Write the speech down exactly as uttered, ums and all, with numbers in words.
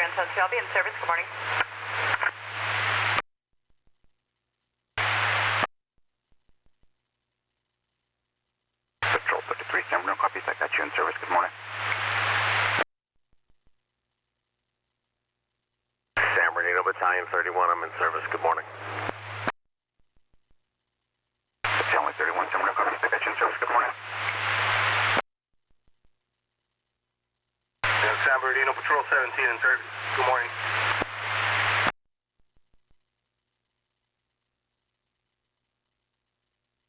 Anton Shelby in service. Good morning. Patrol thirty-three, San Bruno, copies. I got you in service. Good morning. San Bernardino Battalion thirty-one, I'm in service. Good morning. Battalion thirty-one, San Bruno, copies. I got you in service. Good morning. San Bernardino Patrol seventeen in service. Good morning.